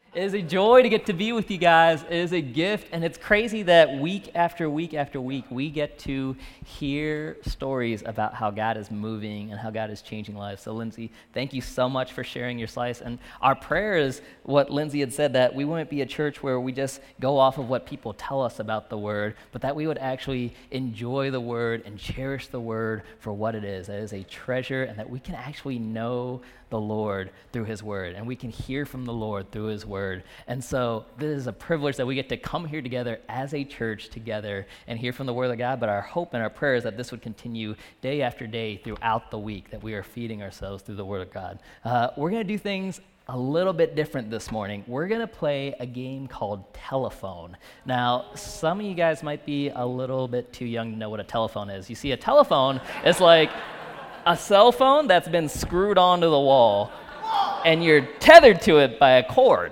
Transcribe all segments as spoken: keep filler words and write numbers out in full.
It is a joy to get to be with you guys. It is a gift, and it's crazy that week after week after week, we get to hear stories about how God is moving and how God is changing lives. So, Lindsay, thank you so much for sharing your slice. And our prayer is what Lindsay had said, that we wouldn't be a church where we just go off of what people tell us about the Word, but that we would actually enjoy the Word and cherish the Word for what it is. That is a treasure, and that we can actually know the Lord through His Word, and we can hear from the Lord through His Word. And so this is a privilege that we get to come here together as a church together and hear from the Word of God, but our hope and our prayer is that this would continue day after day throughout the week, that we are feeding ourselves through the Word of God. Uh, we're going to do things a little bit different this morning. We're going to play a game called Telephone. Now, some of you guys might be a little bit too young to know what a telephone is. You see, a telephone is like a cell phone that's been screwed onto the wall, and you're tethered to it by a cord.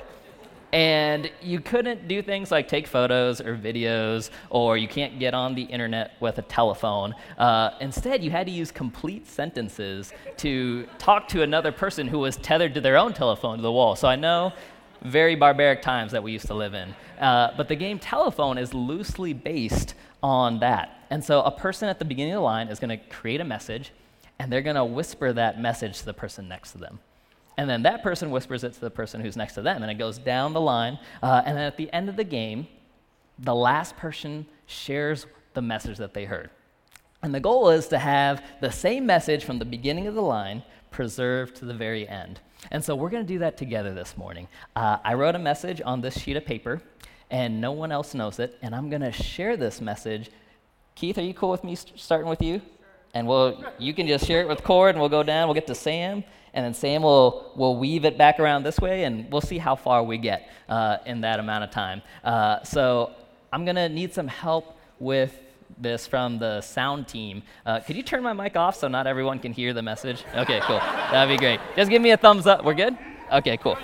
And you couldn't do things like take photos or videos, or you can't get on the internet with a telephone. Uh, instead, you had to use complete sentences to talk to another person who was tethered to their own telephone to the wall. So I know very barbaric times that we used to live in. Uh, but the game Telephone is loosely based on that. And so a person at the beginning of the line is going to create a message, and they're going to whisper that message to the person next to them. And then that person whispers it to the person who's next to them, and it goes down the line. Uh, and then at the end of the game, the last person shares the message that they heard. And the goal is to have the same message from the beginning of the line preserved to the very end. And so we're going to do that together this morning. Uh, I wrote a message on this sheet of paper, and no one else knows it, and I'm going to share this message. Keith, are you cool with me st- starting with you? And we'll, you can just share it with Cord, and we'll go down. We'll get to Sam, and then Sam will will weave it back around this way, and we'll see how far we get uh, in that amount of time. Uh, so I'm going to need some help with this from the sound team. Uh, could you turn my mic off so not everyone can hear the message? Okay, cool. That'd be great. Just give me a thumbs up. We're good? Okay, cool.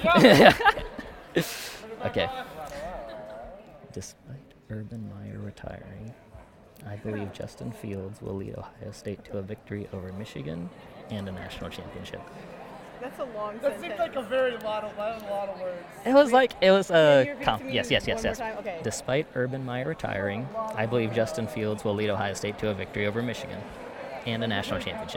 Okay. Despite Urban Meyer retiring, I believe Justin Fields will lead Ohio State to a victory over Michigan and a national championship. That's a long That sentence. seems like a very lot of, lot, lot of words. It was like, it was Can you a, repeat it com- to me yes, yes, yes, one more yes. time? Okay. Despite Urban Meyer retiring, I believe Justin Fields will lead Ohio State to a victory over Michigan and a national championship.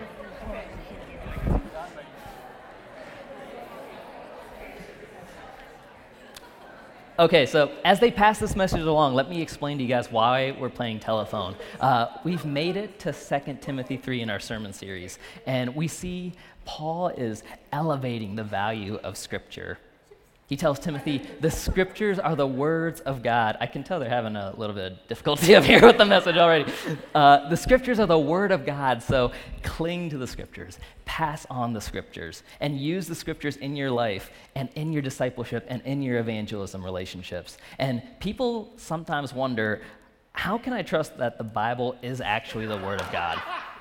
Okay, so as they pass this message along, let me explain to you guys why we're playing Telephone. Uh, we've made it to Second Timothy three in our sermon series, and we see Paul is elevating the value of Scripture. He tells Timothy, the Scriptures are the words of God. I can tell they're having a little bit of difficulty up here with the message already. Uh, the Scriptures are the Word of God, so cling to the Scriptures. Pass on the Scriptures, and use the Scriptures in your life and in your discipleship and in your evangelism relationships. And people sometimes wonder, how can I trust that the Bible is actually the Word of God?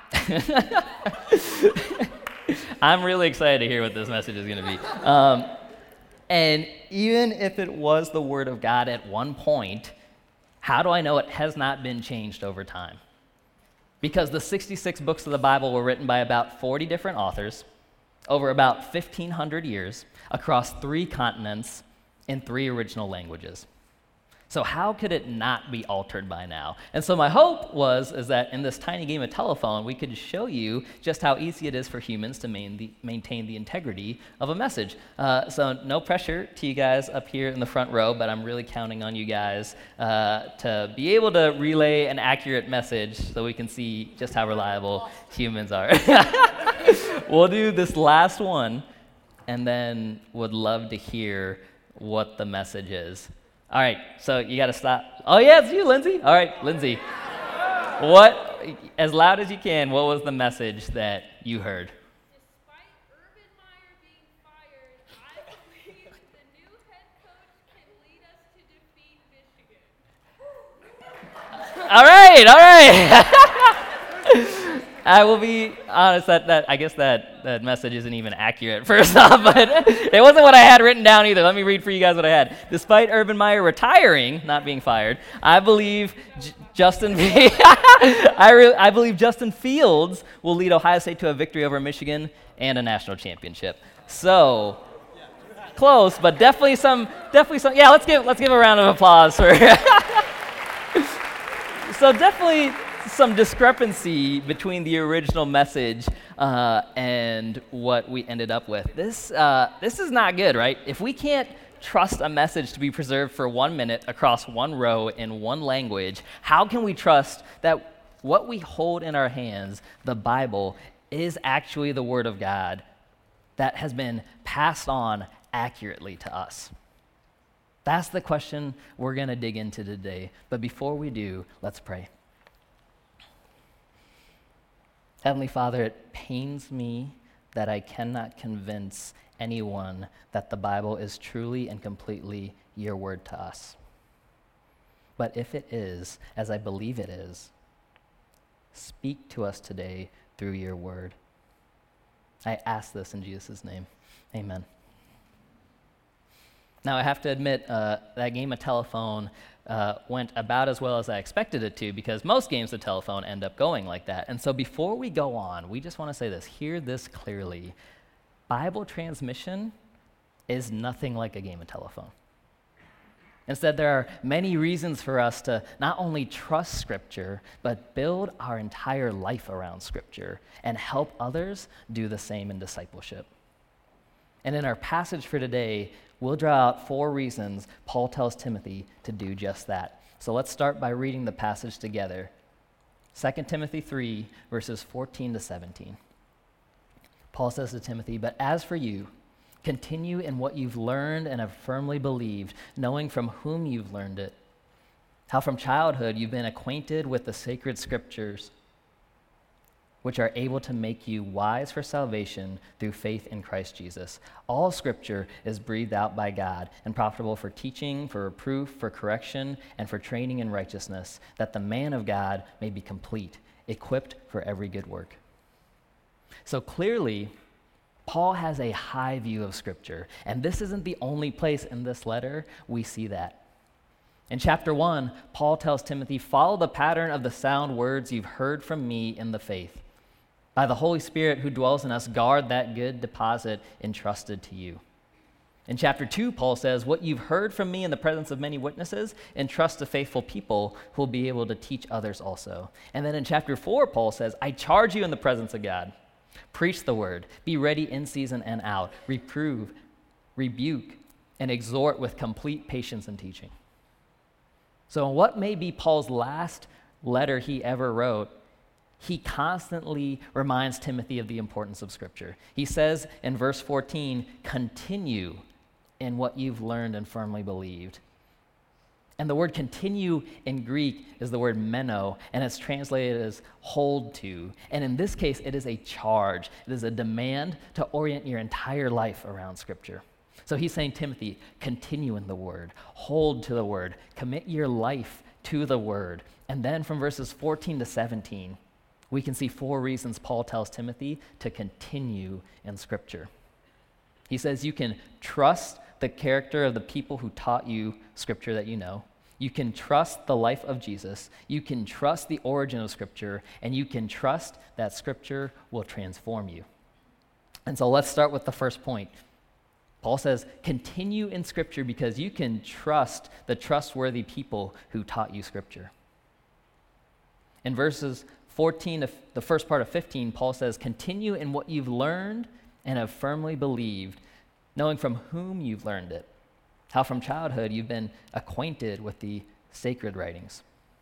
I'm really excited to hear what this message is going to be. Um, And even if it was the Word of God at one point, how do I know it has not been changed over time? Because the sixty-six books of the Bible were written by about forty different authors over about fifteen hundred years across three continents in three original languages. So how could it not be altered by now? And so my hope was is that in this tiny game of Telephone, we could show you just how easy it is for humans to main the, maintain the integrity of a message. Uh, so no pressure to you guys up here in the front row, but I'm really counting on you guys uh, to be able to relay an accurate message so we can see just how reliable humans are. We'll do this last one, and then would love to hear what the message is. All right, so you got to stop. Oh, yeah, it's you, Lindsay. All right, Lindsay. What, as loud as you can, what was the message that you heard? Despite Urban Meyer being fired, I believe the new head coach can lead us to defeat Michigan. All right, all right. I will be honest, that, that I guess that, that message isn't even accurate, first off, but it wasn't what I had written down either. Let me read for you guys what I had. Despite Urban Meyer retiring, not being fired, I believe J- Justin I, re- I believe Justin Fields will lead Ohio State to a victory over Michigan and a national championship. So, close, but definitely some definitely some, yeah, let's give, let's give a round of applause for So definitely some discrepancy between the original message uh, and what we ended up with. This, uh, this is not good, right? If we can't trust a message to be preserved for one minute across one row in one language, how can we trust that what we hold in our hands, the Bible, is actually the Word of God that has been passed on accurately to us? That's the question we're going to dig into today. But before we do, let's pray. Heavenly Father, it pains me that I cannot convince anyone that the Bible is truly and completely your word to us. But if it is, as I believe it is, speak to us today through your word. I ask this in Jesus' name. Amen. Now, I have to admit, uh, that game of telephone uh, went about as well as I expected it to, because most games of telephone end up going like that. And so before we go on, we just want to say this, hear this clearly. Bible transmission is nothing like a game of telephone. Instead, there are many reasons for us to not only trust Scripture, but build our entire life around Scripture and help others do the same in discipleship. And in our passage for today, we'll draw out four reasons Paul tells Timothy to do just that. So let's start by reading the passage together. Second Timothy three, verses fourteen to seventeen. Paul says to Timothy, "But as for you, continue in what you've learned and have firmly believed, knowing from whom you've learned it, how from childhood you've been acquainted with the sacred scriptures, which are able to make you wise for salvation through faith in Christ Jesus. All Scripture is breathed out by God and profitable for teaching, for reproof, for correction, and for training in righteousness, that the man of God may be complete, equipped for every good work." So clearly, Paul has a high view of Scripture, and this isn't the only place in this letter we see that. In chapter one, Paul tells Timothy, "Follow the pattern of the sound words you've heard from me in the faith. By the Holy Spirit who dwells in us, guard that good deposit entrusted to you." In chapter two, Paul says, "What you've heard from me in the presence of many witnesses, entrust to faithful people who will be able to teach others also." And then in chapter four, Paul says, "I charge you in the presence of God. Preach the word, be ready in season and out, reprove, rebuke, and exhort with complete patience and teaching." So in what may be Paul's last letter he ever wrote, he constantly reminds Timothy of the importance of Scripture. He says in verse fourteen, "Continue in what you've learned and firmly believed." And the word continue in Greek is the word meno, and it's translated as hold to. And in this case, it is a charge. It is a demand to orient your entire life around Scripture. So he's saying, Timothy, continue in the word, hold to the word, commit your life to the word. And then from verses fourteen to seventeen, we can see four reasons Paul tells Timothy to continue in Scripture. He says you can trust the character of the people who taught you Scripture that you know. You can trust the life of Jesus. You can trust the origin of Scripture. And you can trust that Scripture will transform you. And so let's start with the first point. Paul says, continue in Scripture because you can trust the trustworthy people who taught you Scripture. In verses fourteen to the first part of fifteen, Paul says, continue in what you've learned and have firmly believed, knowing from whom you've learned it, how from childhood you've been acquainted with the sacred writings.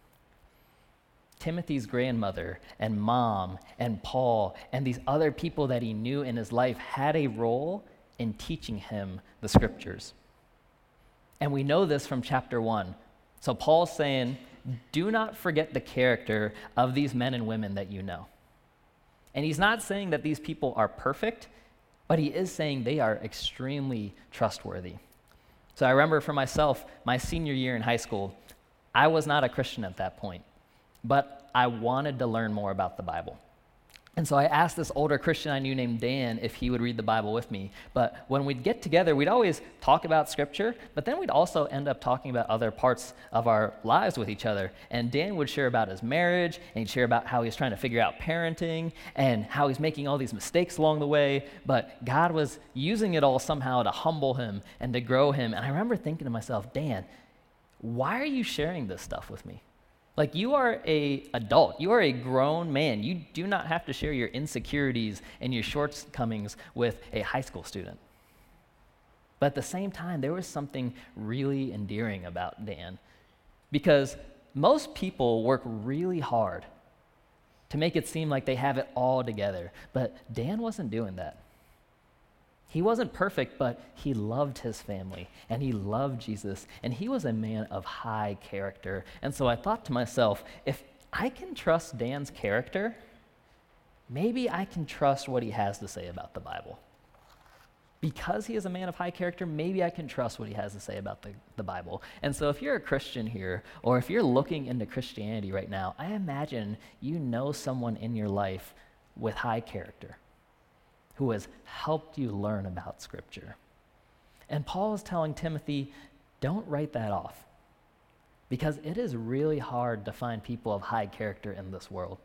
Timothy's grandmother and mom and Paul and these other people that he knew in his life had a role in teaching him the Scriptures. And we know this from chapter one. So Paul's saying, do not forget the character of these men and women that you know. And he's not saying that these people are perfect, but he is saying they are extremely trustworthy. So I remember for myself, my senior year in high school, I was not a Christian at that point, but I wanted to learn more about the Bible. And so I asked this older Christian I knew named Dan if he would read the Bible with me. But when we'd get together, we'd always talk about Scripture, but then we'd also end up talking about other parts of our lives with each other. And Dan would share about his marriage, and he'd share about how he's trying to figure out parenting, and how he's making all these mistakes along the way. But God was using it all somehow to humble him and to grow him. And I remember thinking to myself, Dan, why are you sharing this stuff with me? Like, you are a adult. You are a grown man. You do not have to share your insecurities and your shortcomings with a high school student. But at the same time, there was something really endearing about Dan, because most people work really hard to make it seem like they have it all together. But Dan wasn't doing that. He wasn't perfect, but he loved his family, and he loved Jesus, and he was a man of high character. And so I thought to myself, if I can trust Dan's character, maybe I can trust what he has to say about the Bible. Because he is a man of high character, maybe I can trust what he has to say about the, the Bible. And so if you're a Christian here, or if you're looking into Christianity right now, I imagine you know someone in your life with high character who has helped you learn about Scripture. And Paul is telling Timothy, don't write that off, because it is really hard to find people of high character in this world.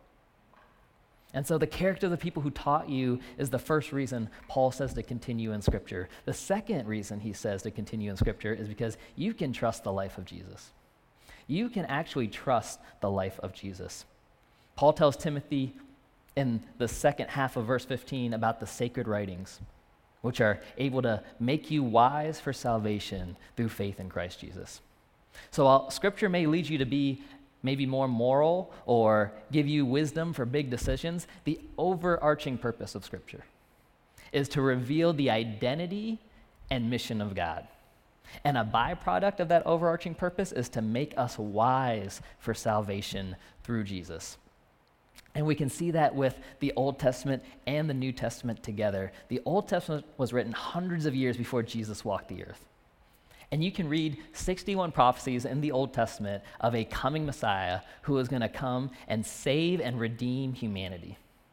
And so the character of the people who taught you is the first reason Paul says to continue in Scripture. The second reason he says to continue in Scripture is because you can trust the life of Jesus. You can actually trust the life of Jesus. Paul tells Timothy in the second half of verse fifteen about the sacred writings, which are able to make you wise for salvation through faith in Christ Jesus. So while Scripture may lead you to be maybe more moral or give you wisdom for big decisions, the overarching purpose of Scripture is to reveal the identity and mission of God. And a byproduct of that overarching purpose is to make us wise for salvation through Jesus. And we can see that with the Old Testament and the New Testament together. The Old Testament was written hundreds of years before Jesus walked the earth. And you can read sixty-one prophecies in the Old Testament of a coming Messiah who is going to come and save and redeem humanity.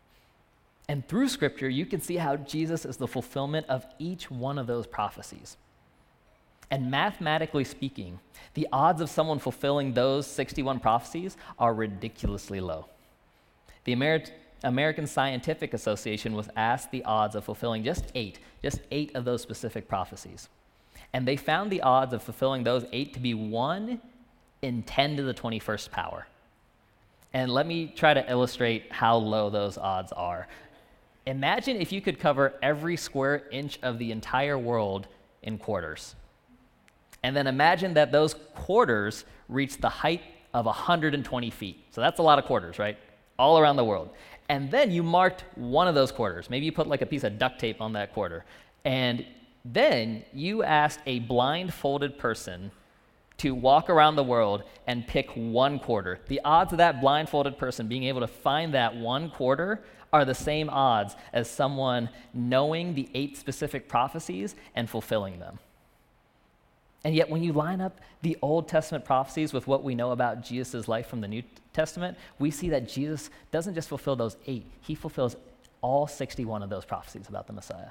And through Scripture, you can see how Jesus is the fulfillment of each one of those prophecies. And mathematically speaking, the odds of someone fulfilling those sixty-one prophecies are ridiculously low. The Ameri- American Scientific Association was asked the odds of fulfilling just eight, just eight of those specific prophecies. And they found the odds of fulfilling those eight to be one in ten to the twenty-first power. And let me try to illustrate how low those odds are. Imagine if you could cover every square inch of the entire world in quarters. And then imagine that those quarters reach the height of one hundred twenty feet. So that's a lot of quarters, right? All around the world. And then you marked one of those quarters. Maybe you put like a piece of duct tape on that quarter. And then you asked a blindfolded person to walk around the world and pick one quarter. The odds of that blindfolded person being able to find that one quarter are the same odds as someone knowing the eight specific prophecies and fulfilling them. And yet when you line up the Old Testament prophecies with what we know about Jesus' life from the New Testament, we see that Jesus doesn't just fulfill those eight, he fulfills all sixty-one of those prophecies about the Messiah.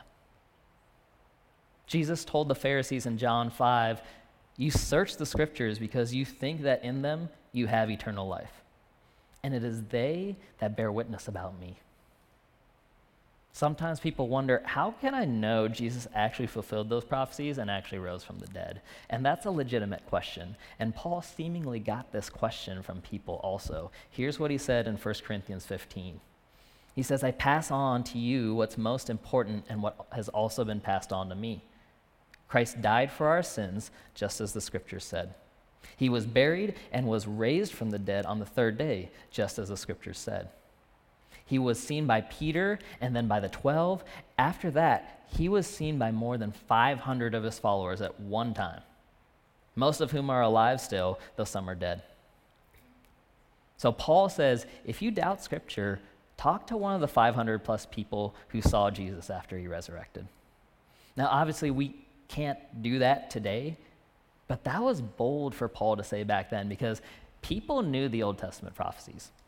Jesus told the Pharisees in John five, you search the Scriptures because you think that in them you have eternal life. And it is they that bear witness about me. Sometimes people wonder, how can I know Jesus actually fulfilled those prophecies and actually rose from the dead? And that's a legitimate question. And Paul seemingly got this question from people also. Here's what he said in First Corinthians fifteen. He says, I pass on to you what's most important and what has also been passed on to me. Christ died for our sins, just as the Scriptures said. He was buried and was raised from the dead on the third day, just as the Scriptures said. He was seen by Peter and then by the twelve. After that, he was seen by more than five hundred of his followers at one time, most of whom are alive still, though some are dead. So Paul says, if you doubt Scripture, talk to one of the five hundred plus people who saw Jesus after he resurrected. Now, obviously, we can't do that today, but that was bold for Paul to say back then because people knew the Old Testament prophecies.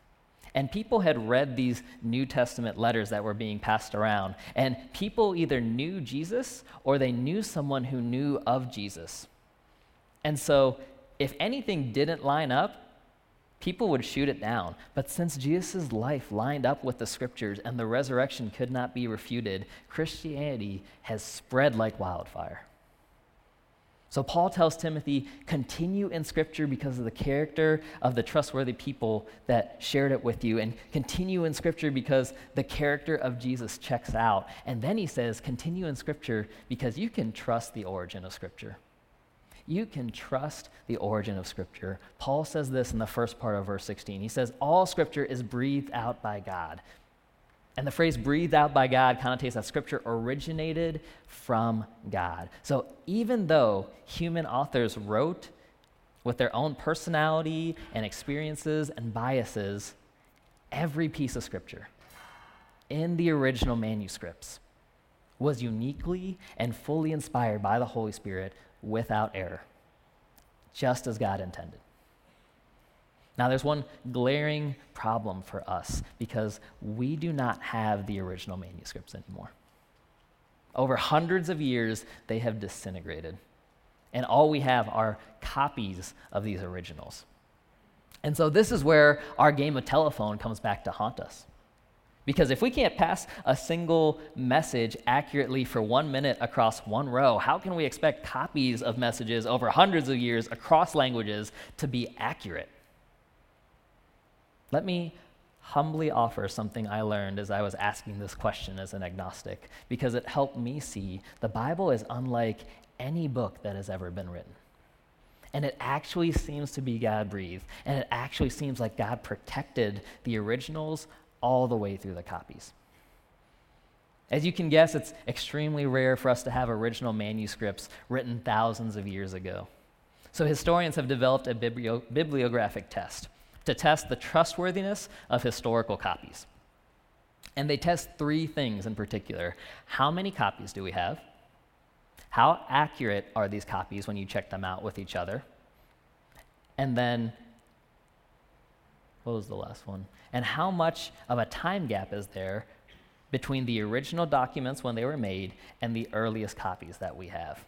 And people had read these New Testament letters that were being passed around, and people either knew Jesus or they knew someone who knew of Jesus. And so if anything didn't line up, people would shoot it down. But since Jesus' life lined up with the scriptures and the resurrection could not be refuted, Christianity has spread like wildfire. So Paul tells Timothy, continue in Scripture because of the character of the trustworthy people that shared it with you, and continue in Scripture because the character of Jesus checks out. And then he says, continue in Scripture because you can trust the origin of Scripture. You can trust the origin of Scripture. Paul says this in the first part of verse sixteen. He says, all Scripture is breathed out by God. And the phrase breathed out by God connotates that Scripture originated from God. So even though human authors wrote with their own personality and experiences and biases, every piece of Scripture in the original manuscripts was uniquely and fully inspired by the Holy Spirit without error, just as God intended. Now, there's one glaring problem for us because we do not have the original manuscripts anymore. Over hundreds of years, they have disintegrated, and all we have are copies of these originals. And so this is where our game of telephone comes back to haunt us. Because if we can't pass a single message accurately for one minute across one row, how can we expect copies of messages over hundreds of years across languages to be accurate? Let me humbly offer something I learned as I was asking this question as an agnostic, because it helped me see the Bible is unlike any book that has ever been written. And it actually seems to be God-breathed, and it actually seems like God protected the originals all the way through the copies. As you can guess, it's extremely rare for us to have original manuscripts written thousands of years ago. So historians have developed a biblio- bibliographic test to test the trustworthiness of historical copies. And they test three things in particular. How many copies do we have? How accurate are these copies when you check them out with each other? And then, what was the last one? And how much of a time gap is there between the original documents when they were made and the earliest copies that we have?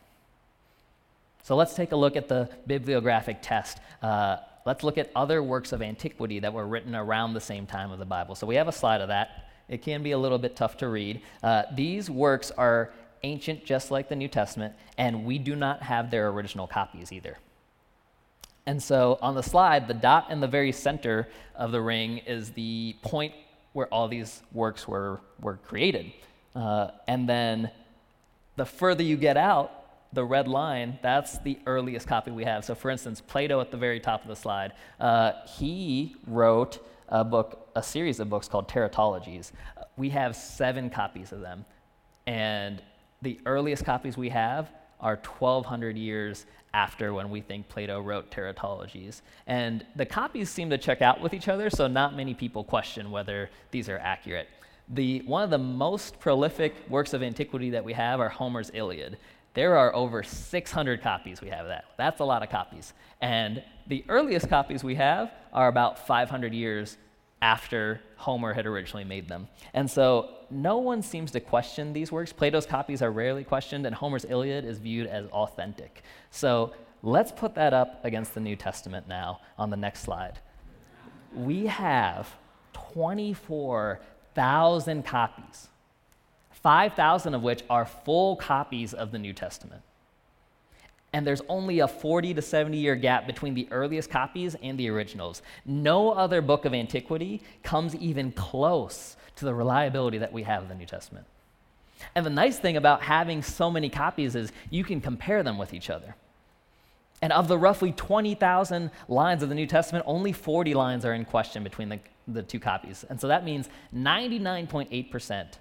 So let's take a look at the bibliographic test. Uh, let's look at other works of antiquity that were written around the same time of the Bible. So we have a slide of that. It can be a little bit tough to read. Uh, these works are ancient, just like the New Testament, and we do not have their original copies either. And so on the slide, the dot in the very center of the ring is the point where all these works were, were created. Uh, and then the further you get out, the red line, that's the earliest copy we have. So for instance, Plato at the very top of the slide, uh, he wrote a book, a series of books called Teratologies. We have seven copies of them. And the earliest copies we have are twelve hundred years after when we think Plato wrote Teratologies. And the copies seem to check out with each other, so not many people question whether these are accurate. The, one of the most prolific works of antiquity that we have are Homer's Iliad. There are over six hundred copies we have of that. That's a lot of copies. And the earliest copies we have are about five hundred years after Homer had originally made them. And so no one seems to question these works. Plato's copies are rarely questioned, and Homer's Iliad is viewed as authentic. So let's put that up against the New Testament now on the next slide. We have twenty-four thousand copies, five thousand of which are full copies of the New Testament. And there's only a forty to seventy year gap between the earliest copies and the originals. No other book of antiquity comes even close to the reliability that we have in the New Testament. And the nice thing about having so many copies is you can compare them with each other. And of the roughly twenty thousand lines of the New Testament, only forty lines are in question between the, the two copies. And so that means ninety-nine point eight percent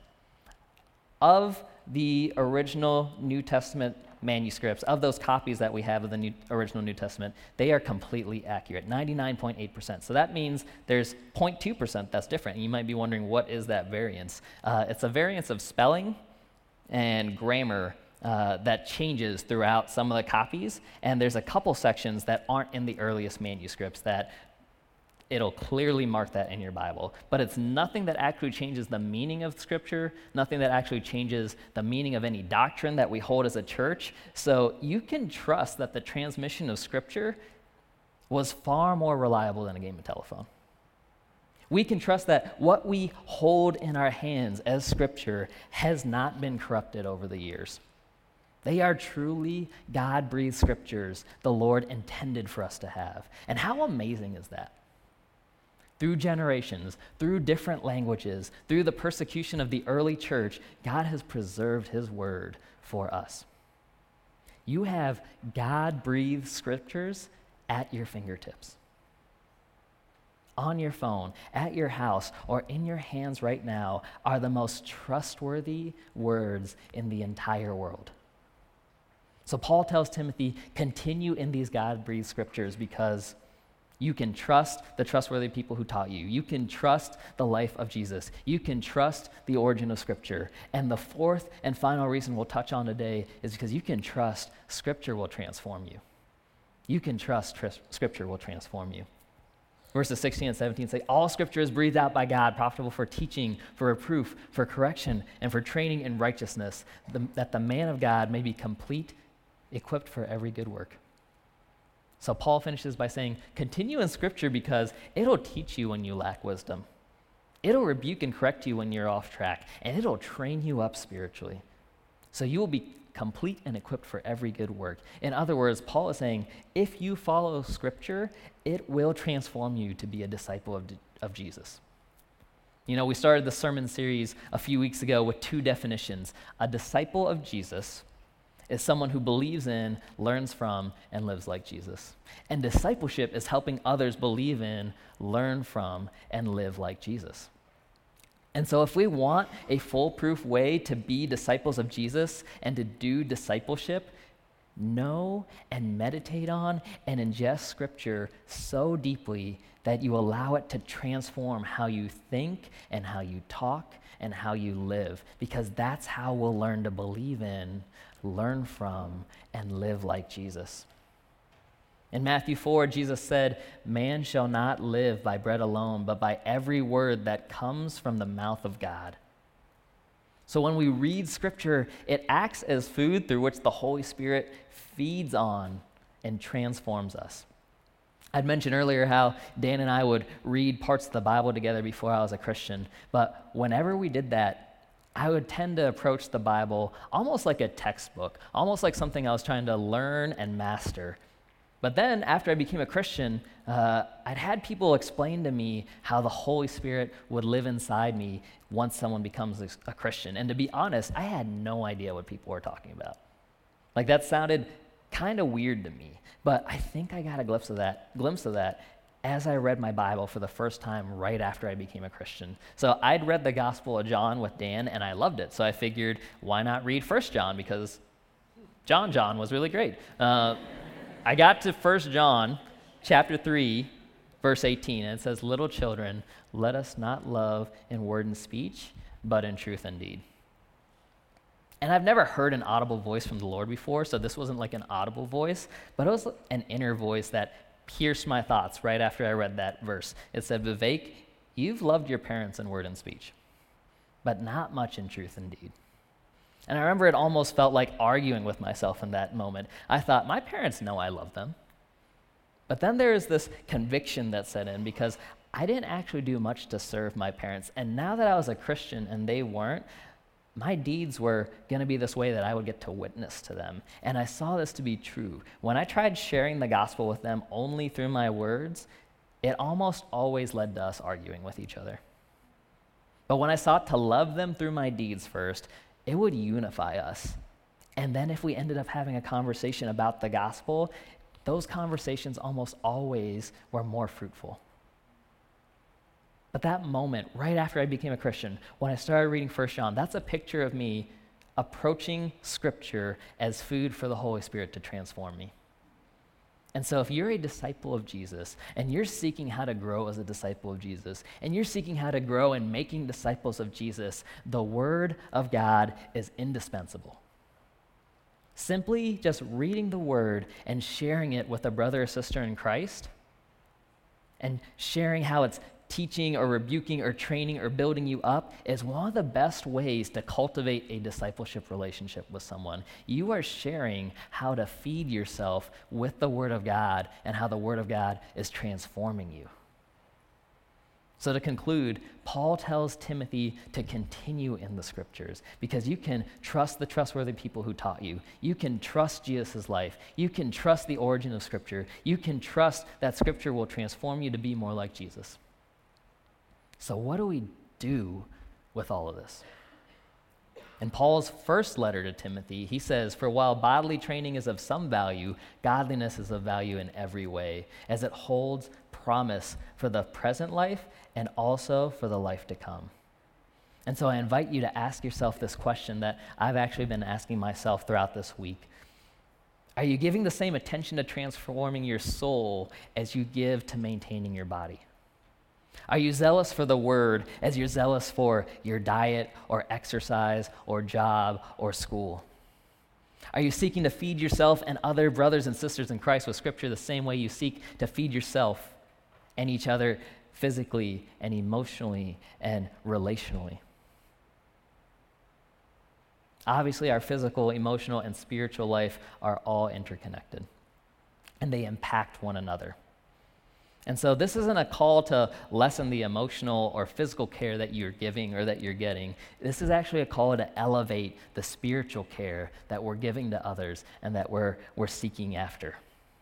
of the original New Testament manuscripts, of those copies that we have of the new, original New Testament, they are completely accurate, ninety-nine point eight percent. So that means there's zero point two percent that's different. And you might be wondering, what is that variance? Uh, it's a variance of spelling and grammar uh, that changes throughout some of the copies, and there's a couple sections that aren't in the earliest manuscripts that it'll clearly mark that in your Bible. But it's nothing that actually changes the meaning of Scripture, nothing that actually changes the meaning of any doctrine that we hold as a church. So you can trust that the transmission of Scripture was far more reliable than a game of telephone. We can trust that what we hold in our hands as Scripture has not been corrupted over the years. They are truly God-breathed Scriptures the Lord intended for us to have. And how amazing is that? Through generations, through different languages, through the persecution of the early church, God has preserved his word for us. You have God-breathed Scriptures at your fingertips, on your phone, at your house, or in your hands right now are the most trustworthy words in the entire world. So Paul tells Timothy, continue in these God-breathed Scriptures because you can trust the trustworthy people who taught you. You can trust the life of Jesus. You can trust the origin of Scripture. And the fourth and final reason we'll touch on today is because you can trust Scripture will transform you. You can trust tr- Scripture will transform you. Verses sixteen and seventeen say, all Scripture is breathed out by God, profitable for teaching, for reproof, for correction, and for training in righteousness, the, that the man of God may be complete, equipped for every good work. So Paul finishes by saying, continue in Scripture because it'll teach you when you lack wisdom. It'll rebuke and correct you when you're off track, and it'll train you up spiritually. So you will be complete and equipped for every good work. In other words, Paul is saying, if you follow Scripture, it will transform you to be a disciple of, of Jesus. You know, we started the sermon series a few weeks ago with two definitions. A disciple of Jesus is someone who believes in, learns from, and lives like Jesus. And discipleship is helping others believe in, learn from, and live like Jesus. And so if we want a foolproof way to be disciples of Jesus and to do discipleship, know and meditate on and ingest Scripture so deeply that you allow it to transform how you think and how you talk and how you live, because that's how we'll learn to believe in, learn from, and live like Jesus. In Matthew four, Jesus said, man shall not live by bread alone, but by every word that comes from the mouth of God. So when we read Scripture, it acts as food through which the Holy Spirit feeds on and transforms us. I'd mentioned earlier how Dan and I would read parts of the Bible together before I was a Christian, but whenever we did that, I would tend to approach the Bible almost like a textbook, almost like something I was trying to learn and master. But then, after I became a Christian, uh, I'd had people explain to me how the Holy Spirit would live inside me once someone becomes a Christian. And to be honest, I had no idea what people were talking about. Like, that sounded kind of weird to me. But I think I got a glimpse of that, glimpse of that as I read my Bible for the first time right after I became a Christian. So I'd read the Gospel of John with Dan, and I loved it. So I figured, why not read First John? Because John John was really great. Uh, I got to First John chapter three, verse eighteen, and it says, little children, let us not love in word and speech, but in truth and deed. And I've never heard an audible voice from the Lord before, so this wasn't like an audible voice, but it was an inner voice that pierced my thoughts right after I read that verse. It said, Vivek, you've loved your parents in word and speech, but not much in truth and deed. And I remember it almost felt like arguing with myself in that moment. I thought, my parents know I love them. But then there is this conviction that set in because I didn't actually do much to serve my parents. And now that I was a Christian and they weren't, my deeds were going to be this way that I would get to witness to them. And I saw this to be true. When I tried sharing the gospel with them only through my words, it almost always led to us arguing with each other. But when I sought to love them through my deeds first, it would unify us. And then if we ended up having a conversation about the gospel, those conversations almost always were more fruitful. But that moment, right after I became a Christian, when I started reading First John, that's a picture of me approaching Scripture as food for the Holy Spirit to transform me. And so if you're a disciple of Jesus, and you're seeking how to grow as a disciple of Jesus, and you're seeking how to grow in making disciples of Jesus, the Word of God is indispensable. Simply just reading the Word and sharing it with a brother or sister in Christ And sharing how it's teaching or rebuking or training or building you up is one of the best ways to cultivate a discipleship relationship with someone. You are sharing how to feed yourself with the Word of God and how the Word of God is transforming you. So to conclude, Paul tells Timothy to continue in the Scriptures because you can trust the trustworthy people who taught you. You can trust Jesus' life. You can trust the origin of Scripture. You can trust that Scripture will transform you to be more like Jesus. So what do we do with all of this? In Paul's first letter to Timothy, he says, "For while bodily training is of some value, godliness is of value in every way, as it holds promise for the present life and also for the life to come." And so I invite you to ask yourself this question that I've actually been asking myself throughout this week. Are you giving the same attention to transforming your soul as you give to maintaining your body? Are you zealous for the word as you're zealous for your diet or exercise or job or school? Are you seeking to feed yourself and other brothers and sisters in Christ with Scripture the same way you seek to feed yourself and each other physically and emotionally and relationally? Obviously, our physical, emotional, and spiritual life are all interconnected, and they impact one another. And so this isn't a call to lessen the emotional or physical care that you're giving or that you're getting. This is actually a call to elevate the spiritual care that we're giving to others and that we're, we're seeking after.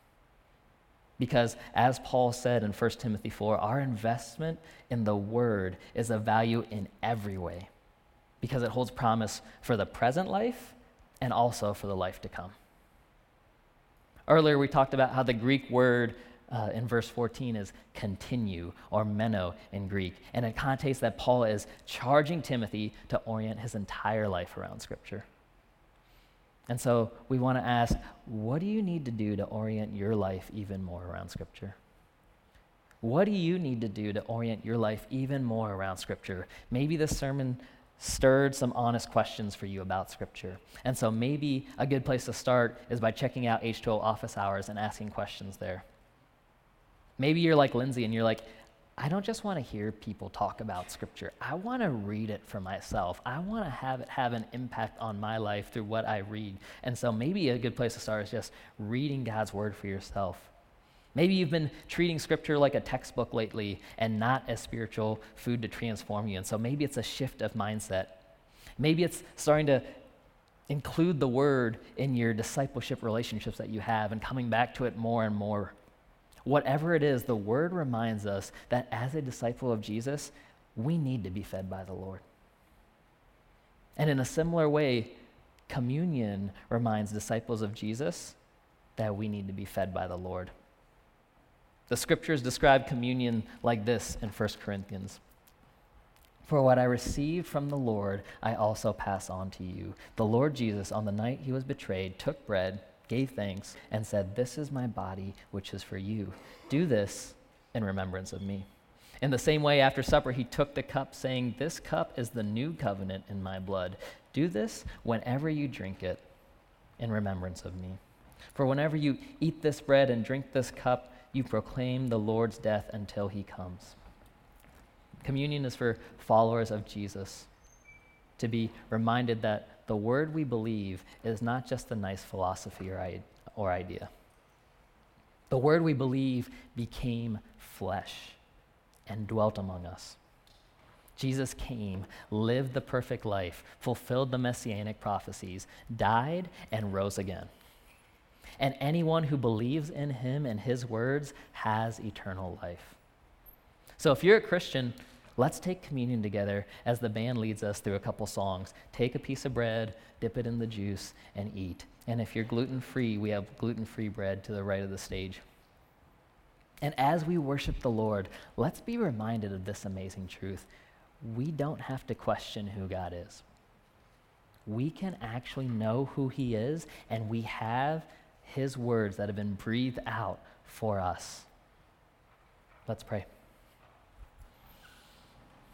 Because as Paul said in First Timothy four, our investment in the Word is of value in every way because it holds promise for the present life and also for the life to come. Earlier we talked about how the Greek word Uh, in verse fourteen is continue, or meno in Greek. And it connotates that Paul is charging Timothy to orient his entire life around Scripture. And so we want to ask, what do you need to do to orient your life even more around Scripture? What do you need to do to orient your life even more around Scripture? Maybe this sermon stirred some honest questions for you about Scripture. And so maybe a good place to start is by checking out H two O office hours and asking questions there. Maybe you're like Lindsay and you're like, I don't just want to hear people talk about Scripture. I want to read it for myself. I want to have it have an impact on my life through what I read. And so maybe a good place to start is just reading God's Word for yourself. Maybe you've been treating Scripture like a textbook lately and not as spiritual food to transform you. And so maybe it's a shift of mindset. Maybe it's starting to include the Word in your discipleship relationships that you have and coming back to it more and more. Whatever it is, the Word reminds us that as a disciple of Jesus, we need to be fed by the Lord. And in a similar way, communion reminds disciples of Jesus that we need to be fed by the Lord. The Scriptures describe communion like this in First Corinthians. For what I received from the Lord, I also pass on to you. The Lord Jesus, on the night he was betrayed, took bread, gave thanks, and said, "This is my body, which is for you. Do this in remembrance of me." In the same way, after supper, he took the cup, saying, "This cup is the new covenant in my blood. Do this whenever you drink it in remembrance of me. For whenever you eat this bread and drink this cup, you proclaim the Lord's death until he comes." Communion is for followers of Jesus to be reminded that the word we believe is not just a nice philosophy or, I- or idea. The word we believe became flesh and dwelt among us. Jesus came, lived the perfect life, fulfilled the messianic prophecies, died, and rose again. And anyone who believes in him and his words has eternal life. So if you're a Christian, let's take communion together as the band leads us through a couple songs. Take a piece of bread, dip it in the juice, and eat. And if you're gluten-free, we have gluten-free bread to the right of the stage. And as we worship the Lord, let's be reminded of this amazing truth. We don't have to question who God is. We can actually know who he is, and we have his words that have been breathed out for us. Let's pray.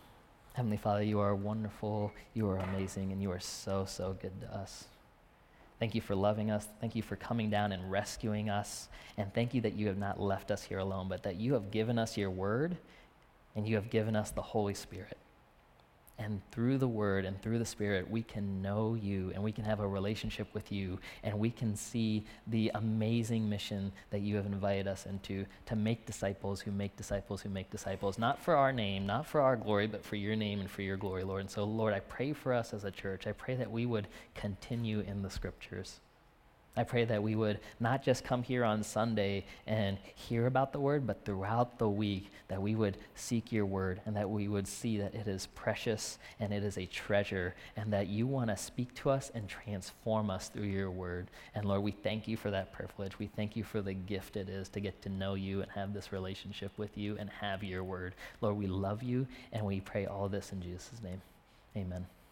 Heavenly Father, you are wonderful, you are amazing, and you are so, so good to us. Thank you for loving us. Thank you for coming down and rescuing us. And thank you that you have not left us here alone, but that you have given us your word and you have given us the Holy Spirit. And through the word and through the Spirit, we can know you and we can have a relationship with you and we can see the amazing mission that you have invited us into, to make disciples who make disciples who make disciples, not for our name, not for our glory, but for your name and for your glory, Lord. And so, Lord, I pray for us as a church. I pray that we would continue in the scriptures. I pray that we would not just come here on Sunday and hear about the word, but throughout the week that we would seek your word and that we would see that it is precious and it is a treasure and that you want to speak to us and transform us through your word. And Lord, we thank you for that privilege. We thank you for the gift it is to get to know you and have this relationship with you and have your word. Lord, we love you and we pray all this in Jesus' name. Amen.